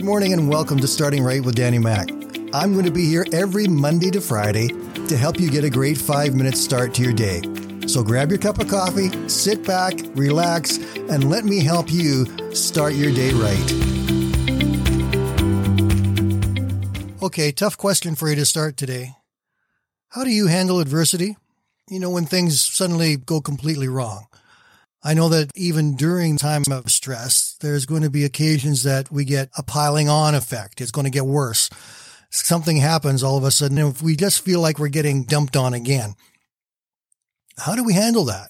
Good morning and welcome to Starting Right with Danny Mac. I'm going to be here every Monday to Friday to help you get a great 5-minute start to your day. So grab your cup of coffee, sit back, relax, and let me help you start your day right. Okay, tough question for you to start today. How do you handle adversity? You know, when things suddenly go completely wrong. I know that even during time of stress, there's going to be occasions that we get a piling on effect. It's going to get worse. Something happens all of a sudden, and if we just feel like we're getting dumped on again. How do we handle that?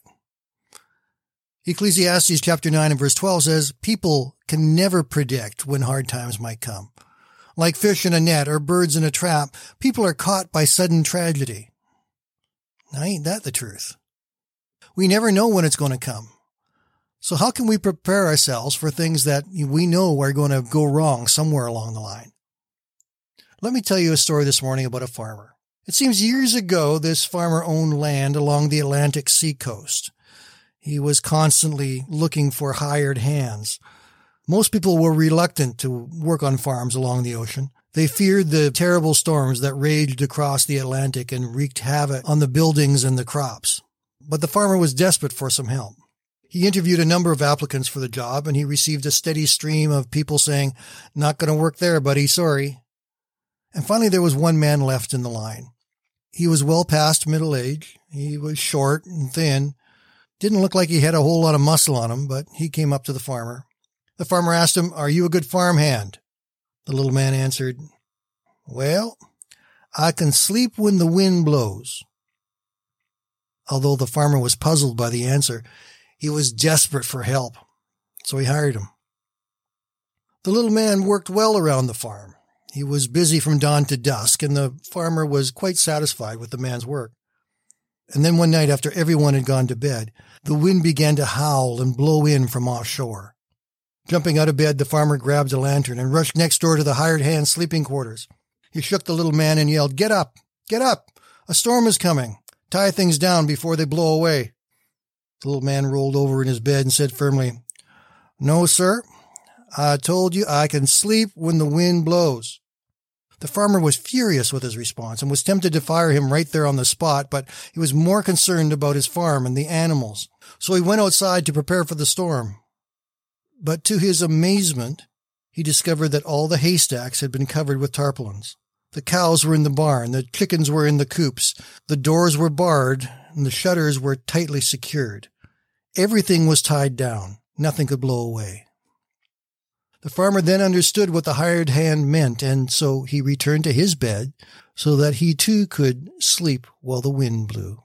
Ecclesiastes chapter 9 and verse 12 says, people can never predict when hard times might come. Like fish in a net or birds in a trap, people are caught by sudden tragedy. Now, ain't that the truth? We never know when it's going to come. So how can we prepare ourselves for things that we know are going to go wrong somewhere along the line? Let me tell you a story this morning about a farmer. It seems years ago, this farmer owned land along the Atlantic seacoast. He was constantly looking for hired hands. Most people were reluctant to work on farms along the ocean. They feared the terrible storms that raged across the Atlantic and wreaked havoc on the buildings and the crops. But the farmer was desperate for some help. He interviewed a number of applicants for the job, and he received a steady stream of people saying, "Not going to work there, buddy, sorry." And finally, there was one man left in the line. He was well past middle age. He was short and thin. Didn't look like he had a whole lot of muscle on him, but he came up to the farmer. The farmer asked him, "Are you a good farmhand?" The little man answered, "Well, I can sleep when the wind blows." Although the farmer was puzzled by the answer, he was desperate for help, so he hired him. The little man worked well around the farm. He was busy from dawn to dusk, and the farmer was quite satisfied with the man's work. And then one night, after everyone had gone to bed, the wind began to howl and blow in from offshore. Jumping out of bed, the farmer grabbed a lantern and rushed next door to the hired hand's sleeping quarters. He shook the little man and yelled, "Get up! Get up! A storm is coming! Tie things down before they blow away." The little man rolled over in his bed and said firmly, "No, sir. I told you I can sleep when the wind blows." The farmer was furious with his response and was tempted to fire him right there on the spot, but he was more concerned about his farm and the animals. So he went outside to prepare for the storm. But to his amazement, he discovered that all the haystacks had been covered with tarpaulins. The cows were in the barn, the chickens were in the coops, the doors were barred, and the shutters were tightly secured. Everything was tied down. Nothing could blow away. The farmer then understood what the hired hand meant, and so he returned to his bed so that he too could sleep while the wind blew.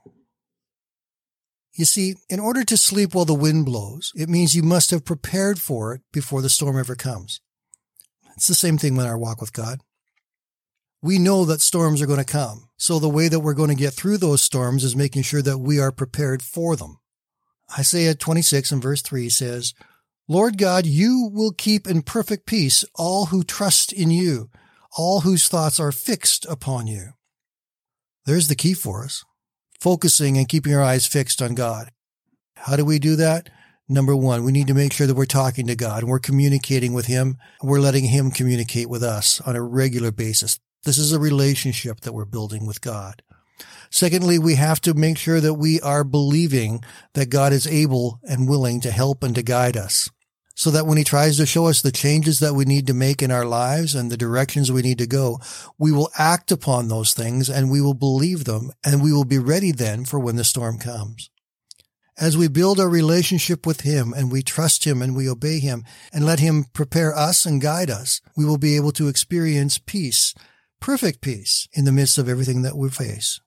You see, in order to sleep while the wind blows, it means you must have prepared for it before the storm ever comes. It's the same thing with our walk with God. We know that storms are going to come, so the way that we're going to get through those storms is making sure that we are prepared for them. Isaiah 26 and verse 3 says, "Lord God, you will keep in perfect peace all who trust in you, all whose thoughts are fixed upon you." There's the key for us, focusing and keeping our eyes fixed on God. How do we do that? Number one, we need to make sure that we're talking to God and we're communicating with Him. And we're letting Him communicate with us on a regular basis. This is a relationship that we're building with God. Secondly, we have to make sure that we are believing that God is able and willing to help and to guide us, so that when He tries to show us the changes that we need to make in our lives and the directions we need to go, we will act upon those things and we will believe them, and we will be ready then for when the storm comes. As we build our relationship with Him and we trust Him and we obey Him and let Him prepare us and guide us, we will be able to experience peace, perfect peace, in the midst of everything that we face.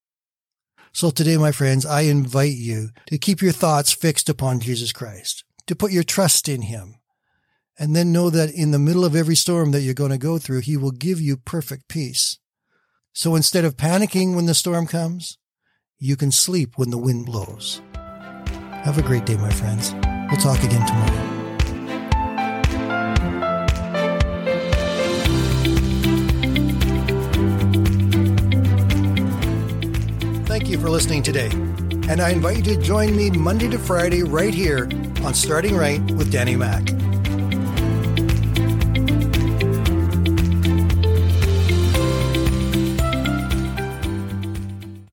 So today, my friends, I invite you to keep your thoughts fixed upon Jesus Christ, to put your trust in Him, and then know that in the middle of every storm that you're going to go through, He will give you perfect peace. So instead of panicking when the storm comes, you can sleep when the wind blows. Have a great day, my friends. We'll talk again tomorrow. Thank you for listening today, and I invite you to join me Monday to Friday right here on Starting Right with Danny Mac.